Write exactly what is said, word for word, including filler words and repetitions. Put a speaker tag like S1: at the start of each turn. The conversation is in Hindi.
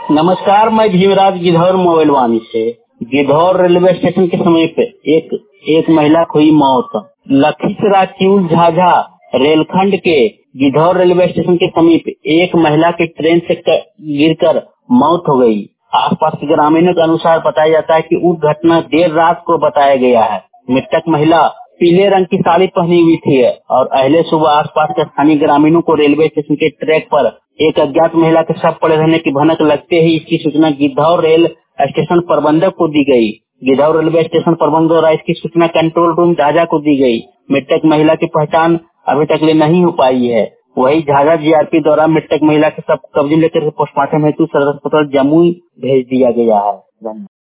S1: नमस्कार, मैं भीमराज गिद्धौर मोबाइल वाणी से। गिद्धौर रेलवे स्टेशन के समीप एक एक महिला को हुई मौत। लखीसराय किऊल झाझा रेलखंड के गिद्धौर रेलवे स्टेशन के समीप एक महिला की ट्रेन से गिरकर मौत हो गई। आसपास के ग्रामीणों के अनुसार बताया जाता है कि उस घटना देर रात को बताया गया है। मृतक महिला पीले रंग की साड़ी पहनी हुई थी और अहले सुबह आसपास के स्थानीय ग्रामीणों को रेलवे स्टेशन के ट्रैक पर एक अज्ञात महिला के शव पड़े रहने की भनक लगते ही इसकी सूचना गिद्धौर रेल स्टेशन प्रबंधक को दी गई। गिद्धौर रेलवे स्टेशन प्रबंधक द्वारा इसकी सूचना कंट्रोल रूम झाझा को दी गई। मृतक महिला की पहचान अभी तक ले नहीं हो पाई है। वही झाझा जीआरपी द्वारा मृतक महिला के शव कब्जे लेकर पोस्टमार्टम हेतु सदर अस्पताल जमुई भेज दिया गया है। धन्यवाद।